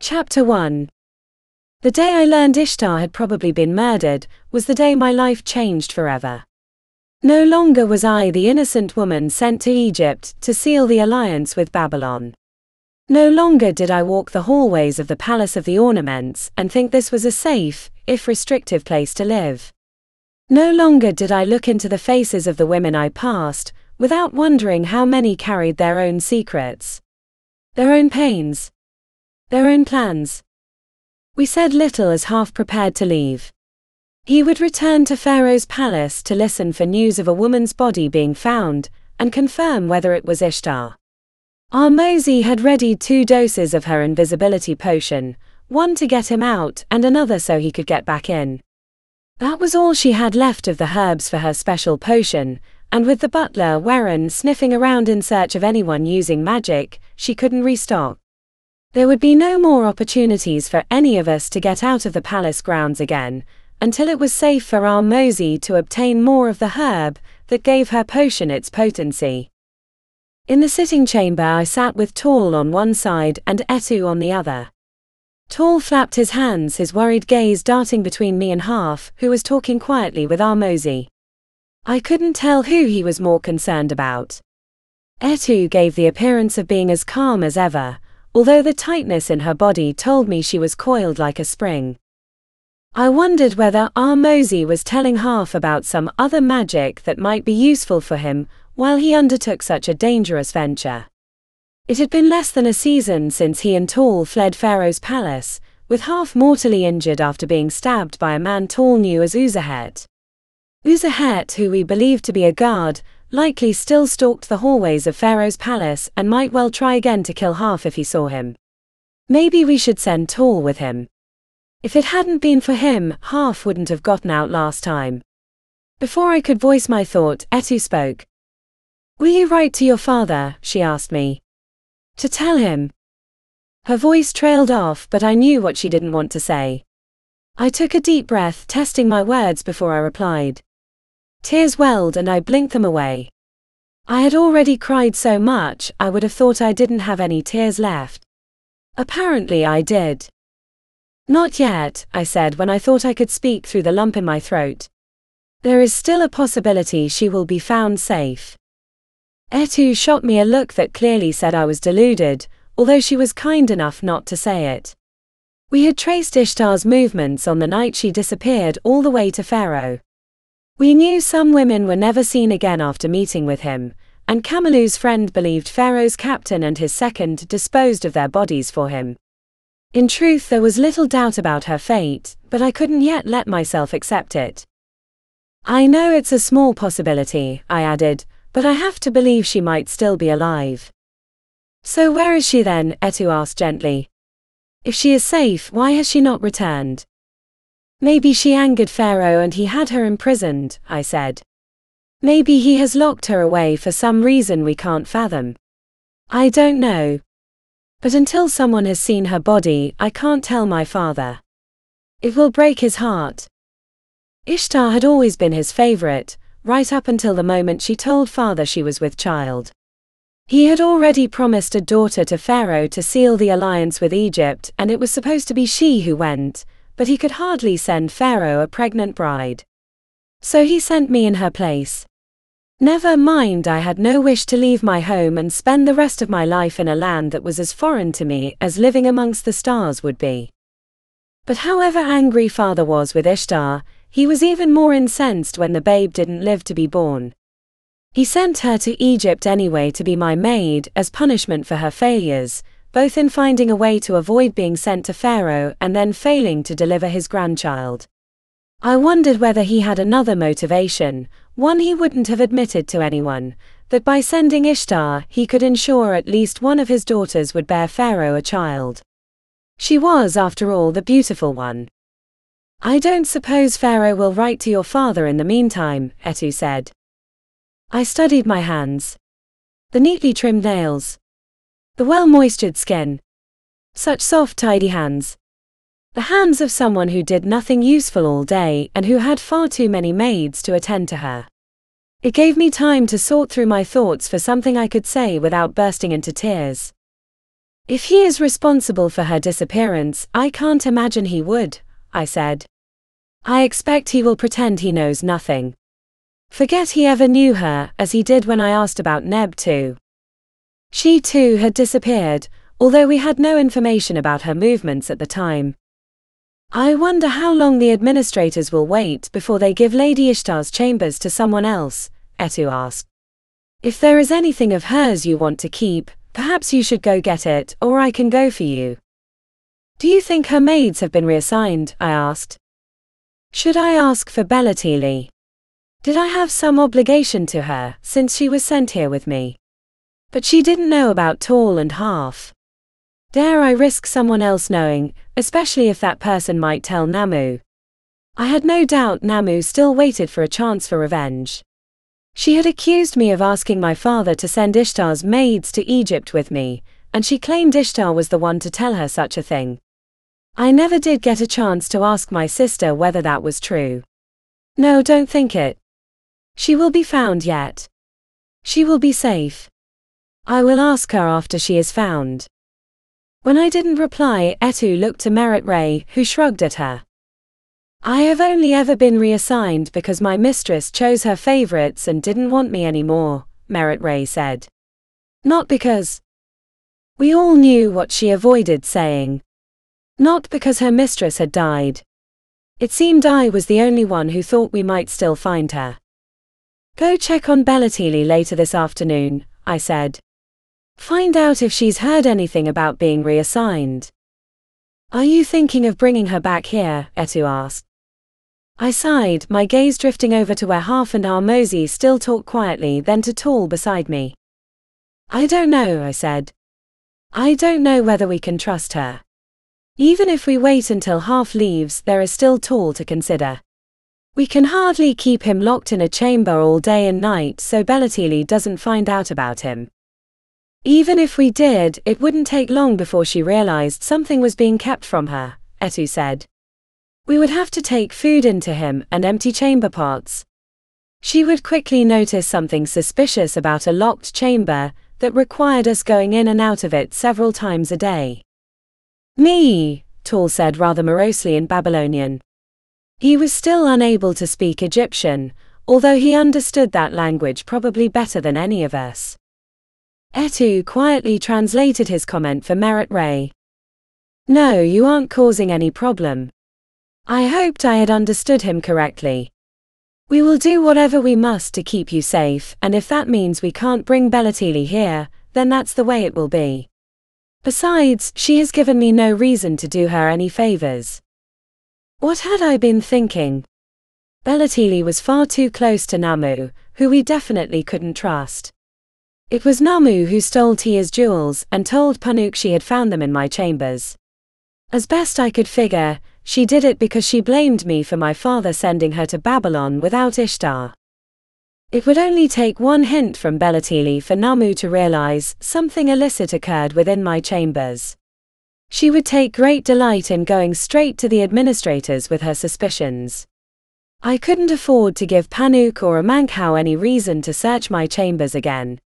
Chapter 1. The day I learned Ishtar had probably been murdered was the day my life changed forever. No longer was I the innocent woman sent to Egypt to seal the alliance with Babylon. No longer did I walk the hallways of the Palace of the Ornaments and think this was a safe, if restrictive place to live. No longer did I look into the faces of the women I passed, without wondering how many carried their own secrets, their own pains, their own plans. We said little as half prepared to leave. He would return to Pharaoh's palace to listen for news of a woman's body being found, and confirm whether it was Ishtar. Ahmozi had readied 2 doses of her invisibility potion, one to get him out and another so he could get back in. That was all she had left of the herbs for her special potion, and with the butler Weren sniffing around in search of anyone using magic, she couldn't restock. There would be no more opportunities for any of us to get out of the palace grounds again, until it was safe for Ahmozi to obtain more of the herb that gave her potion its potency. In the sitting chamber I sat with Tall on one side and Etu on the other. Tall flapped his hands, his worried gaze darting between me and Half, who was talking quietly with Ahmozi. I couldn't tell who he was more concerned about. Etu gave the appearance of being as calm as ever, although the tightness in her body told me she was coiled like a spring. I wondered whether Ahmozi was telling Half about some other magic that might be useful for him while he undertook such a dangerous venture. It had been less than a season since he and Tall fled Pharaoh's palace, with Half mortally injured after being stabbed by a man Tall knew as Uzahet. Uzahet, who we believed to be a guard, likely still stalked the hallways of Pharaoh's palace and might well try again to kill Half if he saw him. Maybe we should send Tall with him. If it hadn't been for him, Half wouldn't have gotten out last time. Before I could voice my thought, Etu spoke. "Will you write to your father?" she asked me. "To tell him." Her voice trailed off, but I knew what she didn't want to say. I took a deep breath, testing my words before I replied. Tears welled and I blinked them away. I had already cried so much, I would have thought I didn't have any tears left. Apparently I did. "Not yet," I said when I thought I could speak through the lump in my throat. "There is still a possibility she will be found safe." Etu shot me a look that clearly said I was deluded, although she was kind enough not to say it. We had traced Ishtar's movements on the night she disappeared all the way to Pharaoh. We knew some women were never seen again after meeting with him, and Kamalu's friend believed Pharaoh's captain and his second disposed of their bodies for him. In truth, there was little doubt about her fate, but I couldn't yet let myself accept it. "I know it's a small possibility," I added, "but I have to believe she might still be alive." "So where is she then?" Etu asked gently. "If she is safe, why has she not returned?" "Maybe she angered Pharaoh and he had her imprisoned," I said. "Maybe he has locked her away for some reason we can't fathom. I don't know. But until someone has seen her body, I can't tell my father. It will break his heart." Ishtar had always been his favorite, right up until the moment she told father she was with child. He had already promised a daughter to Pharaoh to seal the alliance with Egypt, and it was supposed to be she who went, but he could hardly send Pharaoh a pregnant bride. So he sent me in her place. Never mind, I had no wish to leave my home and spend the rest of my life in a land that was as foreign to me as living amongst the stars would be. But however angry father was with Ishtar, he was even more incensed when the babe didn't live to be born. He sent her to Egypt anyway to be my maid as punishment for her failures, both in finding a way to avoid being sent to Pharaoh and then failing to deliver his grandchild. I wondered whether he had another motivation, one he wouldn't have admitted to anyone, that by sending Ishtar he could ensure at least one of his daughters would bear Pharaoh a child. She was, after all, the beautiful one. "I don't suppose Pharaoh will write to your father in the meantime," Etu said. I studied my hands. The neatly trimmed nails. The well-moistured skin. Such soft, tidy hands. The hands of someone who did nothing useful all day and who had far too many maids to attend to her. It gave me time to sort through my thoughts for something I could say without bursting into tears. If he is responsible for her disappearance, I can't imagine he would, I said. I expect he will pretend he knows nothing. Forget he ever knew her, as he did when I asked about Neb too. She too had disappeared, although we had no information about her movements at the time. I wonder how long the administrators will wait before they give Lady Ishtar's chambers to someone else, Etu asked. If there is anything of hers you want to keep, perhaps you should go get it, or I can go for you. Do you think her maids have been reassigned? I asked. Should I ask for Belatili? Did I have some obligation to her, since she was sent here with me? But she didn't know about Tall and Half. Dare I risk someone else knowing, especially if that person might tell Namu? I had no doubt Namu still waited for a chance for revenge. She had accused me of asking my father to send Ishtar's maids to Egypt with me, and she claimed Ishtar was the one to tell her such a thing. I never did get a chance to ask my sister whether that was true. No, don't think it. She will be found yet. She will be safe. I will ask her after she is found. When I didn't reply, Etu looked to Merit Ray, who shrugged at her. I have only ever been reassigned because my mistress chose her favorites and didn't want me anymore, Merit Ray said. Not because. We all knew what she avoided saying. Not because her mistress had died. It seemed I was the only one who thought we might still find her. Go check on Belatili later this afternoon, I said. Find out if she's heard anything about being reassigned. Are you thinking of bringing her back here? Etu asked. I sighed, my gaze drifting over to where Half and Armozy still talked quietly, then to Tall beside me. I don't know, I said. I don't know whether we can trust her. Even if we wait until Half leaves, there is still Tall to consider. We can hardly keep him locked in a chamber all day and night so Belatili doesn't find out about him. Even if we did, it wouldn't take long before she realized something was being kept from her, Etu said. We would have to take food into him and empty chamber pots. She would quickly notice something suspicious about a locked chamber that required us going in and out of it several times a day. Me, Tall said rather morosely in Babylonian. He was still unable to speak Egyptian, although he understood that language probably better than any of us. Etu quietly translated his comment for Merit Ray. No, you aren't causing any problem. I hoped I had understood him correctly. We will do whatever we must to keep you safe, and if that means we can't bring Belatili here, then that's the way it will be. Besides, she has given me no reason to do her any favors. What had I been thinking? Belatili was far too close to Namu, who we definitely couldn't trust. It was Namu who stole Tia's jewels and told Panuk she had found them in my chambers. As best I could figure, she did it because she blamed me for my father sending her to Babylon without Ishtar. It would only take one hint from Belatili for Namu to realize something illicit occurred within my chambers. She would take great delight in going straight to the administrators with her suspicions. I couldn't afford to give Panuk or Amankau any reason to search my chambers again.